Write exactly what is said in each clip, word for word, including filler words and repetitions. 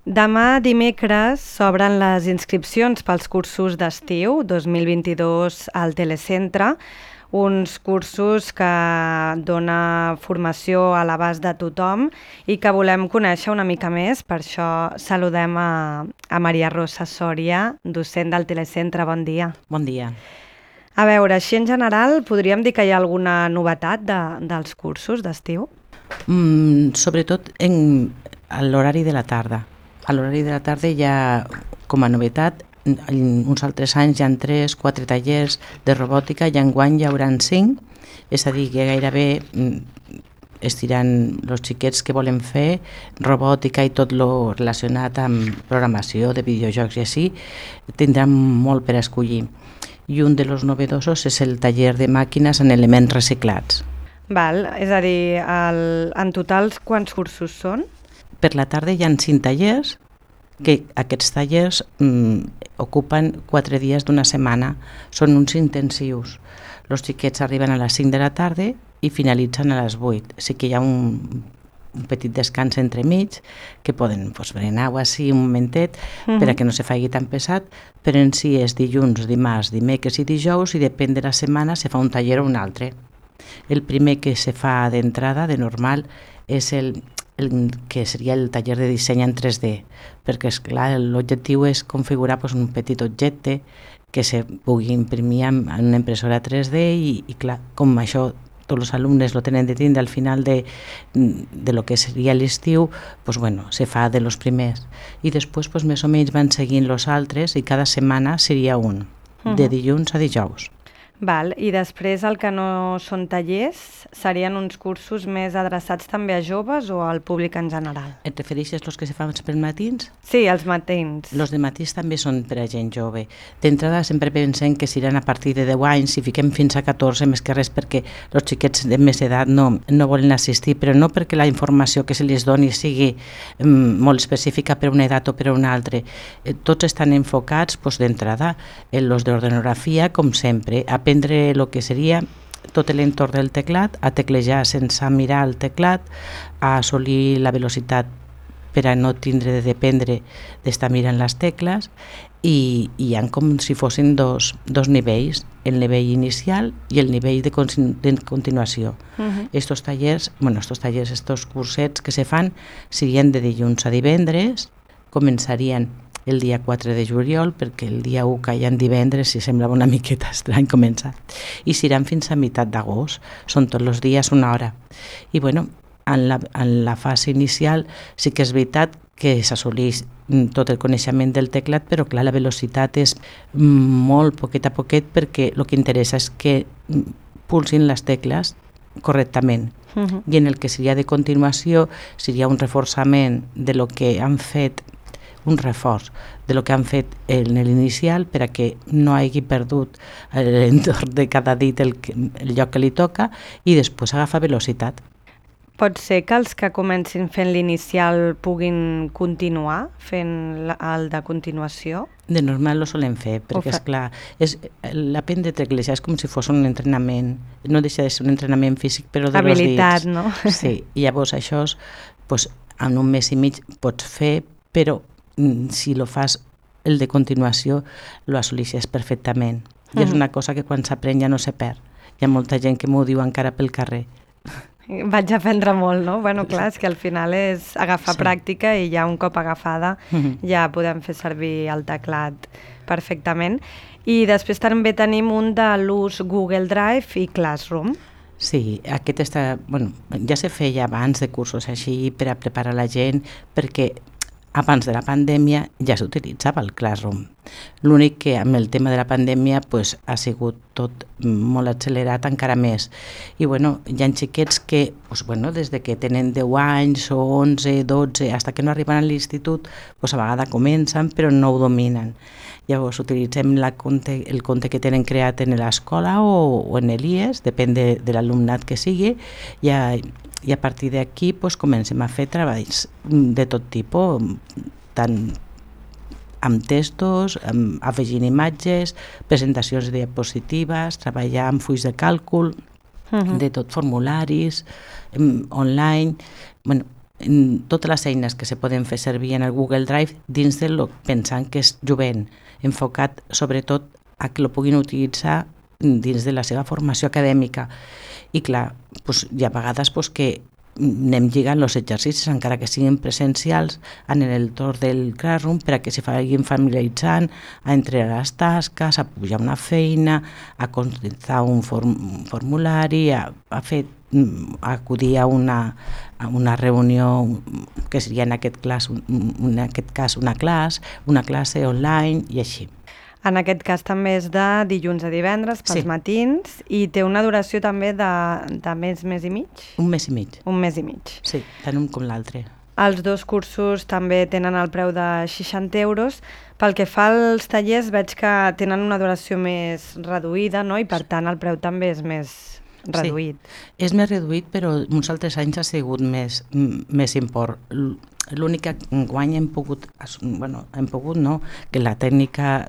Demà dimecres s'obren les inscripcions pels cursos d'estiu dos mil vint-i-dos al Telecentre, uns cursos que dona formació a l'abast de tothom i que volem conèixer una mica més. Per això saludem a, a Maria Rosa Sòria, docent del Telecentre. Bon dia. Bon dia. A veure, així en general, podríem dir que hi ha alguna novetat de, dels cursos d'estiu? Mm, sobretot en a l'horari de la tarda. A l'horari de la tarda hi ha, com a novetat, uns altres anys hi ha tres, quatre tallers de robòtica i enguany hi haurà cinc, és a dir, que gairebé estiran els xiquets que volen fer robòtica i tot lo relacionat amb programació de videojocs i així, tindran molt per escollir. I un dels novedosos és el taller de màquines en elements reciclats. Val, és a dir, el, en total quants cursos són? Per la tarda hi ha cinc tallers, que aquests tallers mm, ocupen quatre dies d'una setmana, són uns intensius. Els xiquets arriben a les cinc de la tarda i finalitzen a les vuit. Sí que hi ha un, un petit descans entremig, que poden pues, berenar o així un momentet, uh-huh. per a que no se faci tan pesat, però en si és dilluns, dimarts, dimecres i dijous, i depèn de la setmana se fa un taller o un altre. El primer que se fa d'entrada, de normal, és el el que seria el taller de disseny en tres D, perquè, esclar, l'objectiu és configurar pues, un petit objecte que se pugui imprimir en una impressora tres D i, i clar, com això tots els alumnes lo tenen de tindre al final de, de lo que seria l'estiu, pues, bueno, se fa de los primers. I després pues, més o menys van seguint los altres i cada setmana seria un, uh-huh. de dilluns a dijous. Val, i després el que no són tallers serien uns cursos més adreçats també a joves o al públic en general? Et refereixes als que se fan per matins? Sí, els matins. Els de matins també són per a gent jove. D'entrada sempre pensem que seran a partir de deu anys, si fiquem fins a catorze, més que res perquè els xiquets de més edat no, no volen assistir, però no perquè la informació que se les doni sigui mm, molt específica per una edat o per una altra. Eh, tots estan enfocats pues, d'entrada en els d'ordenografia, com sempre, a aprendre el que seria tot l'entorn del teclat, a teclejar sense mirar el teclat, a assolir la velocitat per a no tindre de dependre d'estar mirant les tecles, i hi ha com si fossin dos, dos nivells, el nivell inicial i el nivell de, con- de continuació. Uh-huh. Estos tallers, bueno, estos tallers, estos cursets que se fan serien de dilluns a divendres, començarien el dia quatre de juliol, perquè el dia u caia en divendres i semblava una miqueta estrany començar. I seran fins a meitat d'agost, són tots els dies una hora. I bueno, en la, en la fase inicial sí que és veritat que s'assoleix tot el coneixement del teclat, però clar, la velocitat és molt poquet a poquet perquè el que interessa és que pulsin les tecles correctament. Uh-huh. I en el que seria de continuació seria un reforçament de lo que han fet un reforç de lo que han fet en l'inicial per a que no hagi perdut l'entorn de cada dit el, el lloc que li toca i després agafa velocitat. Pot ser que els que comencin fent l'inicial puguin continuar fent el de continuació? De normal ho solen fer, perquè és clar, és, l'aprendre a teclejar és com si fos un entrenament, no deixa de ser un entrenament físic, però de habilitat, los dits. No? Sí, i llavors això pues, en un mes i mig pots fer, però si lo fas el de continuació lo assoleixes perfectament. I uh-huh. és una cosa que quan s'aprèn ja no se perd. Hi ha molta gent que m'ho diu encara pel carrer. Vaig aprendre molt, no? Bueno, clar, és que al final és agafar sí. pràctica i ja un cop agafada uh-huh. ja podem fer servir el teclat perfectament. I després també tenim un de l'ús Google Drive i Classroom. Sí, aquest està, bueno, ja se feia abans de cursos així per a preparar la gent, perquè abans de la pandèmia ja s'utilitzava el Classroom. L'únic que amb el tema de la pandèmia pues, ha sigut tot molt accelerat encara més. I bueno, hi ha xiquets que pues, bueno, des de que tenen deu anys o onze, dotze, fins que no arriben a l'institut, pues, a vegades comencen però no ho dominen. Llavors utilitzem la compte, el compte que tenen creat en l'escola o, o en l'I E S, depèn de, de l'alumnat que sigui, i a, i a partir d'aquí pues, comencem a fer treballs de tot tipus, tant amb textos, amb, afegint imatges, presentacions de diapositives, treballar amb fulls de càlcul, uh-huh. de tot, formularis, um, online. Bueno, totes les eines que se poden fer servir en el Google Drive dins de lo pensant que és jovent, enfocat sobretot a que lo puguin utilitzar dins de la seva formació acadèmica. I clar, doncs, hi ha vegades doncs, que anem lligant els exercicis, encara que siguin presencials, en l'entorn del Classroom, per a que s'hi vagin familiaritzant, a entrenar les tasques, a pujar una feina, a contestar un, form un formulari, a, a, fer, a acudir a una, a una reunió que seria en aquest, class, en aquest cas una classe, una classe online i així. En aquest cas també és de dilluns a divendres, pels sí. matins, i té una duració també de, de mes, mes i mig? Un mes i mig. Un mes i mig. Sí, tant un com l'altre. Els dos cursos també tenen el preu de seixanta euros. Pel que fa als tallers veig que tenen una duració més reduïda, no? I per tant el preu també és més reduït. Sí, és més reduït, però uns altres anys ha sigut més, més import. L'únic que enguany hem pogut, bueno, hem pogut no, que la tècnica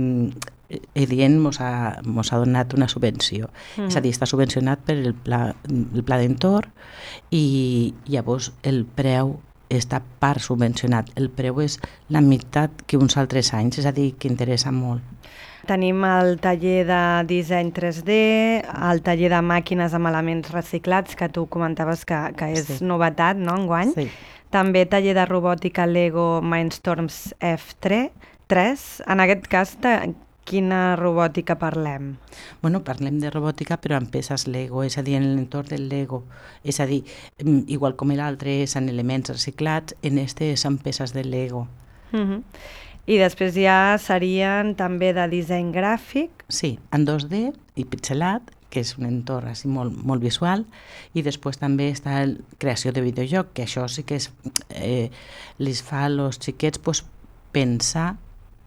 Edient mos ha, mos ha donat una subvenció. Mm. És a dir, està subvencionat per el pla, el pla d'entorn i llavors el preu està part subvencionat. El preu és la meitat que uns altres anys, és a dir, que interessa molt. Tenim el taller de disseny tres D, el taller de màquines amb elements reciclats, que tu comentaves que, que és sí. novetat, no, enguany. Sí. També taller de robòtica Lego Mindstorms F tres. En aquest cas, de quina robòtica parlem? Bueno, parlem de robòtica, però amb peces Lego, és a dir, en l'entorn del Lego. És a dir, igual com l'altre és en elements reciclats, en este és en peces de Lego. Uh-huh. I després ja serien també de disseny gràfic? Sí, en dos D i pixelat, que és un entorn així molt, molt visual, i després també està la creació de videojoc, que això sí que és, eh, les fa als xiquets pues, pensar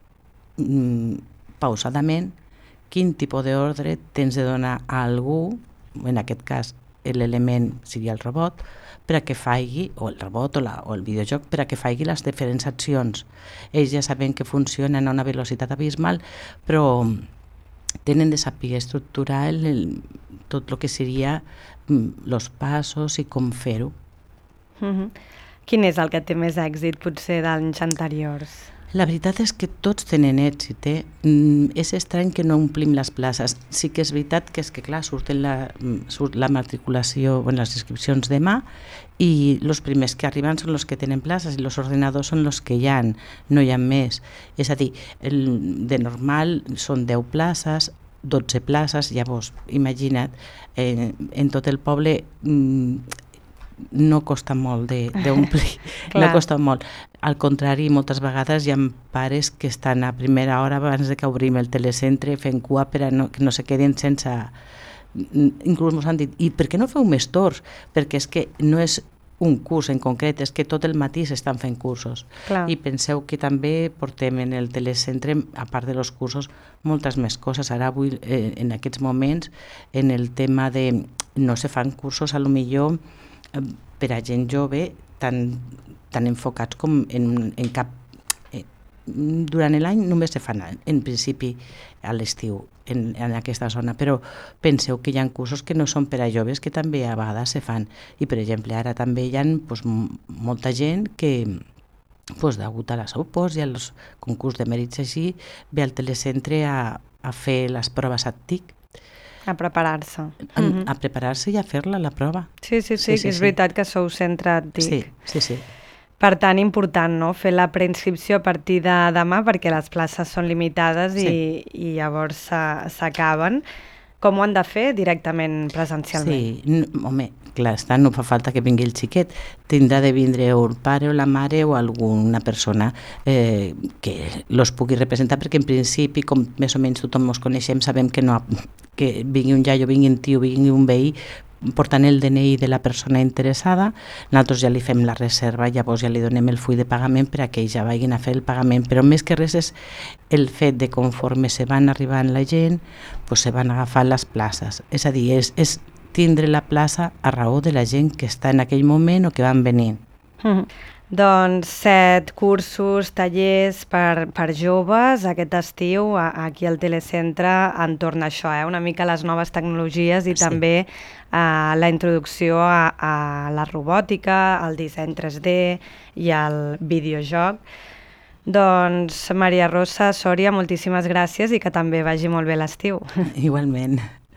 mm, pausadament quin tipus d'ordre tens de donar a algú, en aquest cas l'element seria el robot, per a que faci, o el robot o, la, o el videojoc, per a que faci les diferents accions. Ells ja saben que funcionen a una velocitat abismal, però tenen de saber estructurar el, el, tot el que seria els passos i com fer-ho. Mm-hmm. Quin és el que té més èxit, potser, d'anys anteriors? La veritat és que tots tenen èxit, eh? Mm, és estrany que no omplim les places. Sí que és veritat que és que, clar, surten la, surt la matriculació, bueno, les inscripcions demà, i els primers que arriben són els que tenen places i els ordenadors són els que hi ha, no hi ha més. És a dir, el, de normal són deu places, dotze places, llavors, imagina't, eh, en tot el poble mm, no costa molt d'omplir, no costa molt. Al contrari, moltes vegades hi ha pares que estan a primera hora abans de que obrim el telecentre fent cua per a no, que no se quedin sense... Inclús ens han dit, i per què no feu més torns? Perquè és que no és un curs en concret, és que tot el matí s'estan fent cursos. Clar. I penseu que també portem en el telecentre, a part de los cursos, moltes més coses. Ara avui, eh, en aquests moments, en el tema de... no se fan cursos, a lo millor per a gent jove tan, tan enfocats com en, en cap... Eh, durant l'any només se fan, en principi, a l'estiu, en, en aquesta zona, però penseu que hi ha cursos que no són per a joves, que també a vegades se fan. I, per exemple, ara també hi ha pues, molta gent que, pues, degut a les O P O S i als concurs de mèrits així, ve al telecentre a, a fer les proves A T I C. A preparar-se. A, a preparar-se i a fer-la, la prova. Sí, sí, sí, sí, sí és sí. veritat que sou centre A T I C. Sí, sí, sí. Per tant, important, no?, fer la preinscripció a partir de demà, perquè les places són limitades sí. i, i llavors s'acaben. Com ho han de fer? Directament presencialment? Sí, no, home, clar, està, no fa falta que vingui el xiquet. Tindrà de vindre el pare o la mare o alguna persona eh, que los pugui representar, perquè en principi, com més o menys tothom ens coneixem, sabem que, no, que vingui un iaio, vingui un tio, vingui un veí, portant el D N I de la persona interessada, nosaltres ja li fem la reserva, llavors ja li donem el full de pagament per a que ells ja vagin a fer el pagament, però més que res és el fet de conforme se van arribant la gent, pues se van agafant les places. És a dir, és, és tindre la plaça a raó de la gent que està en aquell moment o que van venint. Mm. Doncs set cursos, tallers per, per joves aquest estiu a, aquí al Telecentre entorn a això, eh? Una mica les noves tecnologies i sí. també eh, la introducció a, a la robòtica, al disseny tres D i al videojoc. Doncs Maria Rosa, Sòria, moltíssimes gràcies i que també vagi molt bé l'estiu. Igualment.